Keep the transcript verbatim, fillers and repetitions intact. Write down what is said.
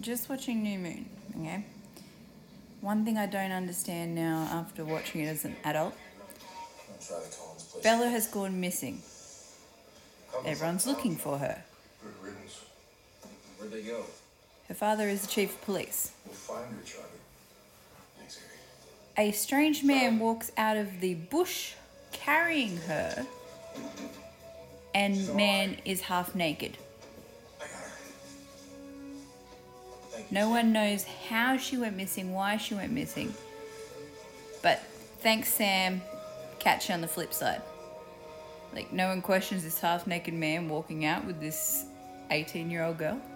just watching New Moon, okay? One thing I don't understand now after watching it as an adult, Bella has gone missing. Everyone's looking for her. Good riddance. Where'd they go? Her father is the chief of police. We'll find her, Charlie. Thanks, Harry. A strange man walks out of the bush carrying her, and man is half naked. I got her. Thank you. No one knows how she went missing, why she went missing. But thanks, Sam. Catch you on the flip side. Like, no one questions this half-naked man walking out with this eighteen-year-old girl.